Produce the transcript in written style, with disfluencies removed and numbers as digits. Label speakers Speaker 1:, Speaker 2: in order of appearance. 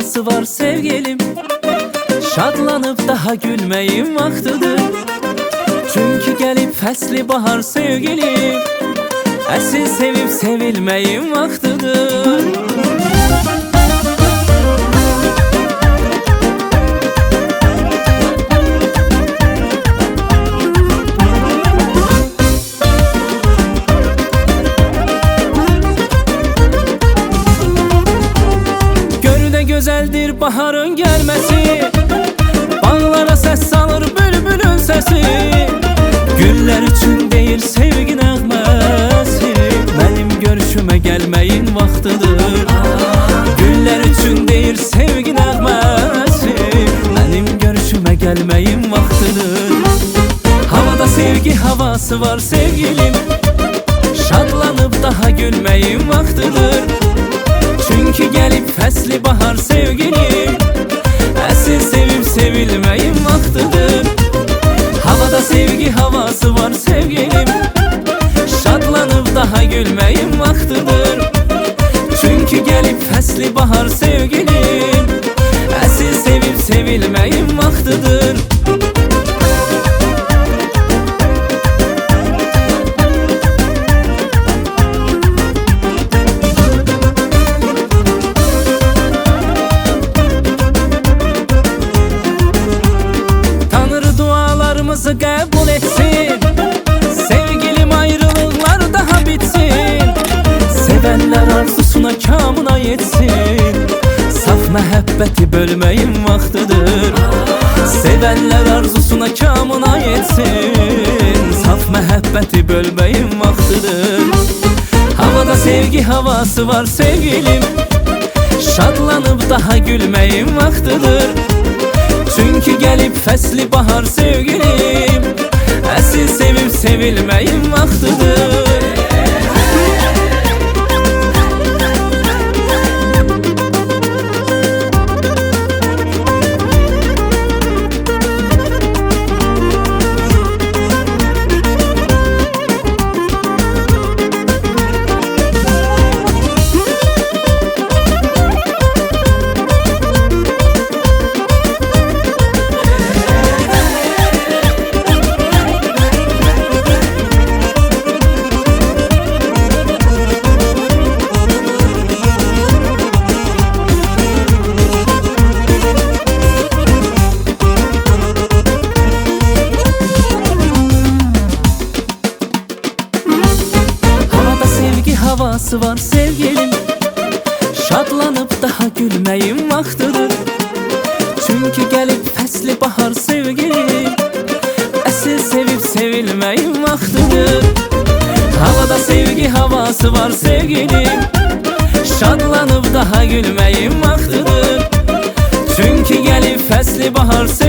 Speaker 1: havası var sevgilim. Şadlanıp daha gülmeyin vaktıdır. Çünkü gelip fəsli bahar sevgilim. Əsil sevib sevilmeyin vaktıdır. Güzeldir baharın gelmesi, bağlara ses salır bülbülün sesi. Güller üçün deyir sevgi nəğməsi, mənim görüşümə gəlməyin vaxtıdır. Güller üçün deyir sevgi nəğməsi, mənim görüşümə gəlməyin vaxtıdır. Havada sevgi havası var sevgilim, şadlanıp daha gülməyin vaxtıdır. Çünkü gelip fəsli bahar sevgilim, əsil sevib sevilmeyin vaxtıdır. Havada sevgi havası var sevgilim, şadlanıp daha gülmeyin vaxtıdır. Çünkü gelip fəsli bahar sevgilim, əsil sevib sevilmeyin vaxtıdır. Qəbul etsin, sevgilim ayrılıqlar daha bitsin. Sevənlər arzusuna kamına yetsin, saf məhəbbəti bölməyin vaxtıdır. Sevənlər arzusuna kamına yetsin, saf məhəbbəti bölməyin vaxtıdır. Havada sevgi havası var sevgilim, şadlanıp daha gülməyin vaxtıdır. Çünkü gelip fəsli bahar sevgilim, əsil sevib sevilmeyin vaxtıdır. Havası var sevgilim, şadlanıp daha gülmeyin vaxtıdır. Çünkü gelip fəsli bahar sevgilim, əsil sevib sevilmeyin vaxtıdır. Havada sevgi havası var sevgilim, şadlanıp daha gülmeyin vaxtıdır. Çünkü gelip fəsli bahar sevgilim,